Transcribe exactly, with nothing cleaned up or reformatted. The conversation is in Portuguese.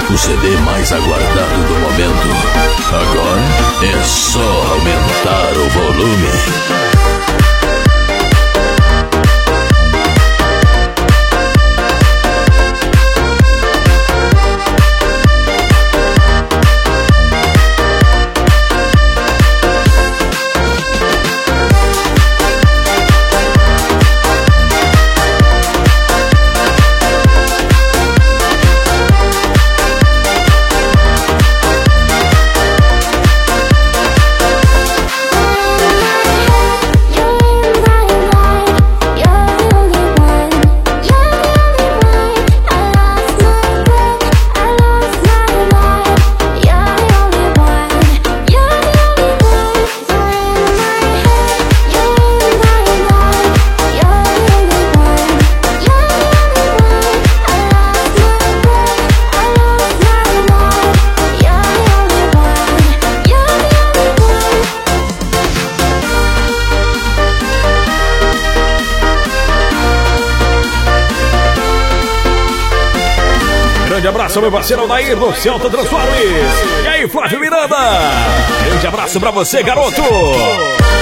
o C D mais aguardado do momento. Agora é só aumentar o volume. Grande abraço, meu parceiro Aldair do Celta Transformes. E aí, Flávio Miranda? Grande abraço pra você, garoto.